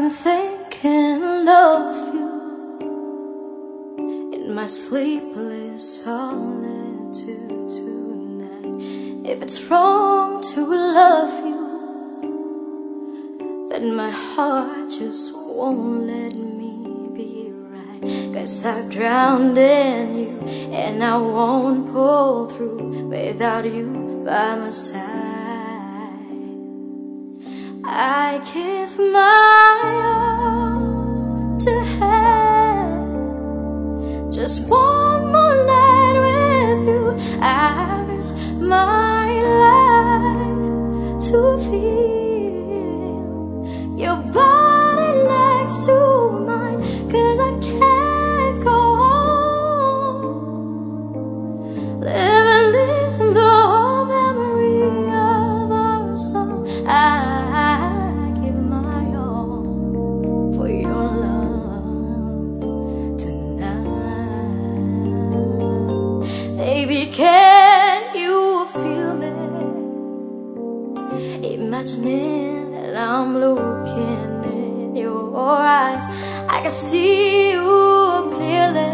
been thinking of you in my sleepless solitude tonight. If it's wrong to love you, then my heart just won't let me be right. 'Cause I've drowned in you, and I won't pull through without you by my side. I give my all to have just one more night with you. I risk my life to feel your body next to mine. 'Cause I can't go on living in the memory of our song. I give my all for your love tonight. Baby, can you feel me? Imagining that I'm looking in your eyes, I can see you clearly,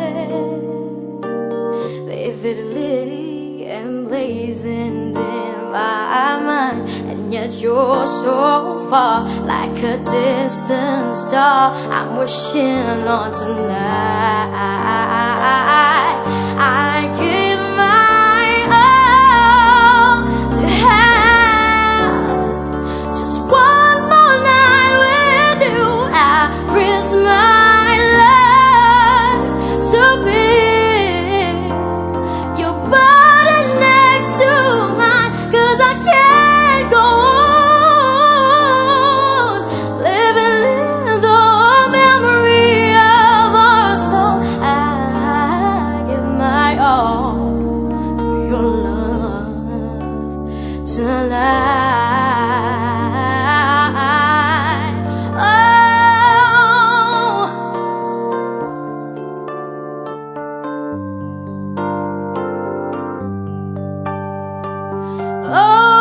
vividly emblazoned in my mind. And yet you're so far, like a distant star I'm wishing on tonight. I give my all to have just one more night with you. I risk my life to feel your body next to mine. 'Cause I can't go on living in the memory of our song. I give my all for your love tonight. Oh,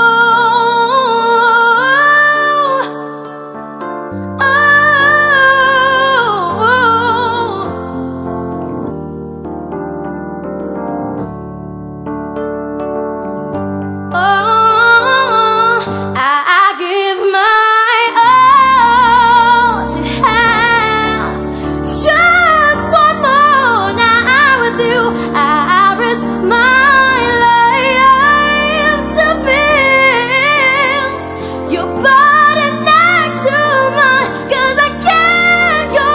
I give my all to have just one more night with you. I risk my life to feel your body next to mine. 'Cause I can't go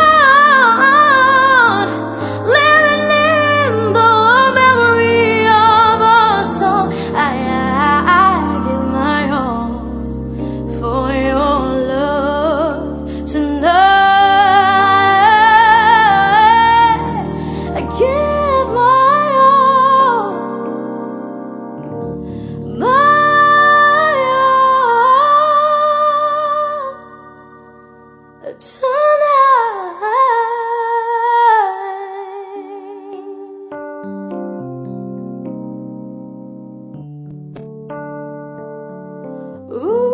on living in the memory of our song. I give my all for your love tonight. I give my all, my all tonight. Ooh.